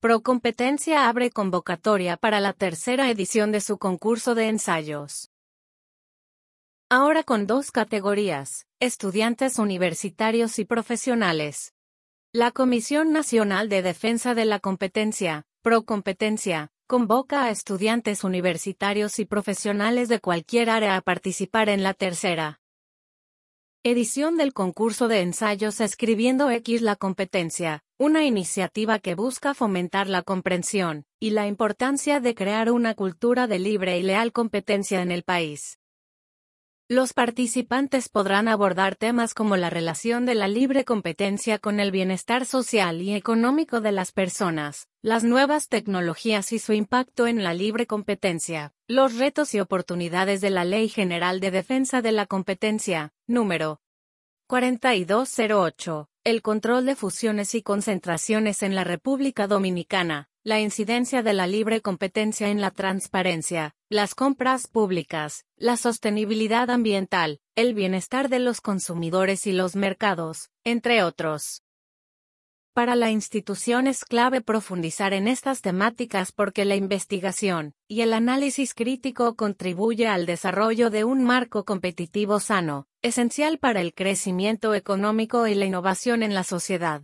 Procompetencia abre convocatoria para la tercera edición de su concurso de ensayos. Ahora con 2 categorías, estudiantes universitarios y profesionales. La Comisión Nacional de Defensa de la Competencia, Procompetencia, convoca a estudiantes universitarios y profesionales de cualquier área a participar en la tercera edición del concurso de ensayos Escribiendo X la Competencia, una iniciativa que busca fomentar la comprensión y la importancia de crear una cultura de libre y leal competencia en el país. Los participantes podrán abordar temas como la relación de la libre competencia con el bienestar social y económico de las personas, las nuevas tecnologías y su impacto en la libre competencia, los retos y oportunidades de la Ley General de Defensa de la Competencia, número 4208, el control de fusiones y concentraciones en la República Dominicana, la incidencia de la libre competencia en la transparencia, las compras públicas, la sostenibilidad ambiental, el bienestar de los consumidores y los mercados, entre otros. Para la institución es clave profundizar en estas temáticas porque la investigación y el análisis crítico contribuye al desarrollo de un marco competitivo sano, esencial para el crecimiento económico y la innovación en la sociedad.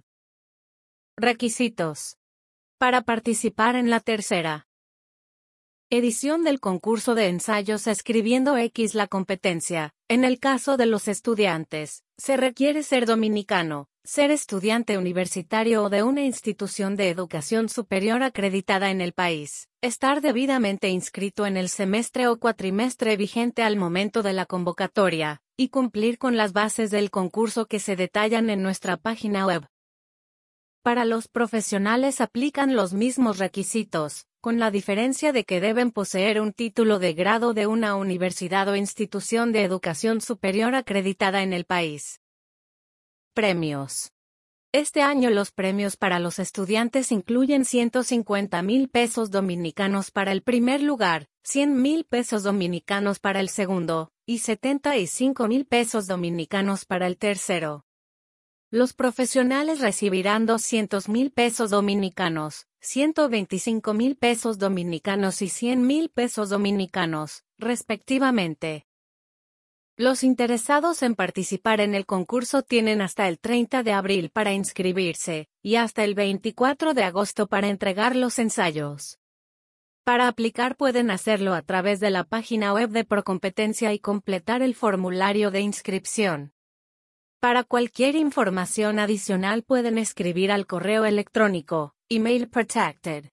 Requisitos. Para participar en la tercera edición del concurso de ensayos Escribiendo X la Competencia, en el caso de los estudiantes, se requiere ser dominicano, ser estudiante universitario o de una institución de educación superior acreditada en el país, estar debidamente inscrito en el semestre o cuatrimestre vigente al momento de la convocatoria, y cumplir con las bases del concurso que se detallan en nuestra página web. Para los profesionales aplican los mismos requisitos, con la diferencia de que deben poseer un título de grado de una universidad o institución de educación superior acreditada en el país. Premios. Este año los premios para los estudiantes incluyen 150,000 pesos dominicanos para el primer lugar, 100,000 pesos dominicanos para el segundo, y 75,000 pesos dominicanos para el tercero. Los profesionales recibirán 200,000 pesos dominicanos, 125,000 pesos dominicanos y 100,000 pesos dominicanos, respectivamente. Los interesados en participar en el concurso tienen hasta el 30 de abril para inscribirse, y hasta el 24 de agosto para entregar los ensayos. Para aplicar pueden hacerlo a través de la página web de Procompetencia y completar el formulario de inscripción. Para cualquier información adicional pueden escribir al correo electrónico, email protected,